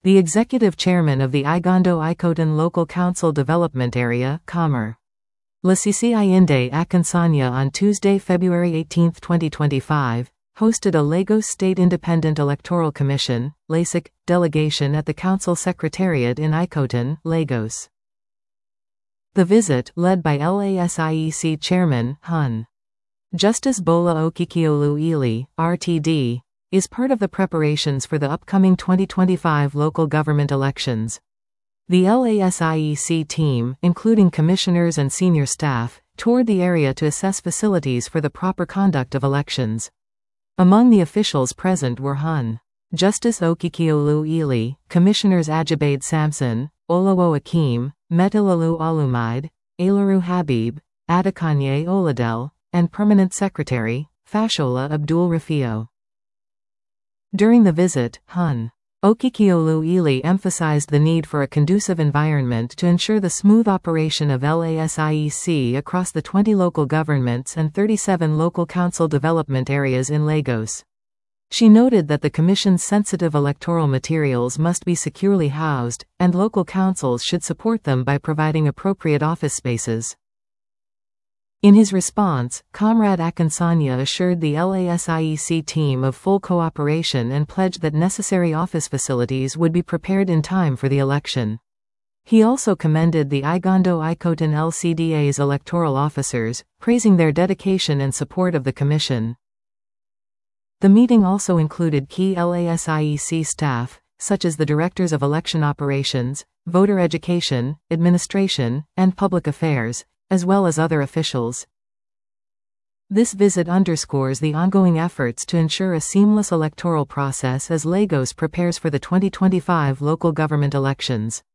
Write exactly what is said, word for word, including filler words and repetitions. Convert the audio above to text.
the executive chairman of the Igondo-Ikoton Local Council Development Area, Comer. Lasisi Ayinde Akansanya on Tuesday, February eighteenth, twenty twenty-five, hosted a Lagos State Independent Electoral Commission (LASIC) delegation at the Council Secretariat in Ikoton, Lagos. The visit, led by LASIEC Chairman, Hun. Justice Bola Okikiolu-Ili, R T D, is part of the preparations for the upcoming twenty twenty-five local government elections. The LASIEC team, including commissioners and senior staff, toured the area to assess facilities for the proper conduct of elections. Among the officials present were Hun. Justice Okikiolu-Ili, Commissioners Ajibade Samson, Olowo Akeem, Metilalu Alumide, Aileru Habib, Adekanye Oladel, and Permanent Secretary, Fashola Abdul Rafio. During the visit, Hun. Okikiolu-Ili emphasized the need for a conducive environment to ensure the smooth operation of LASIEC across the twenty local governments and thirty-seven local council development areas in Lagos. She noted that the Commission's sensitive electoral materials must be securely housed, and local councils should support them by providing appropriate office spaces. In his response, Comrade Akansanya assured the LASIEC team of full cooperation and pledged that necessary office facilities would be prepared in time for the election. He also commended the Igondo-Ikoton L C D A's electoral officers, praising their dedication and support of the Commission. The meeting also included key LASIEC staff, such as the Directors of Election Operations, Voter Education, Administration, and Public Affairs, as well as other officials. This visit underscores the ongoing efforts to ensure a seamless electoral process as Lagos prepares for the twenty twenty-five local government elections.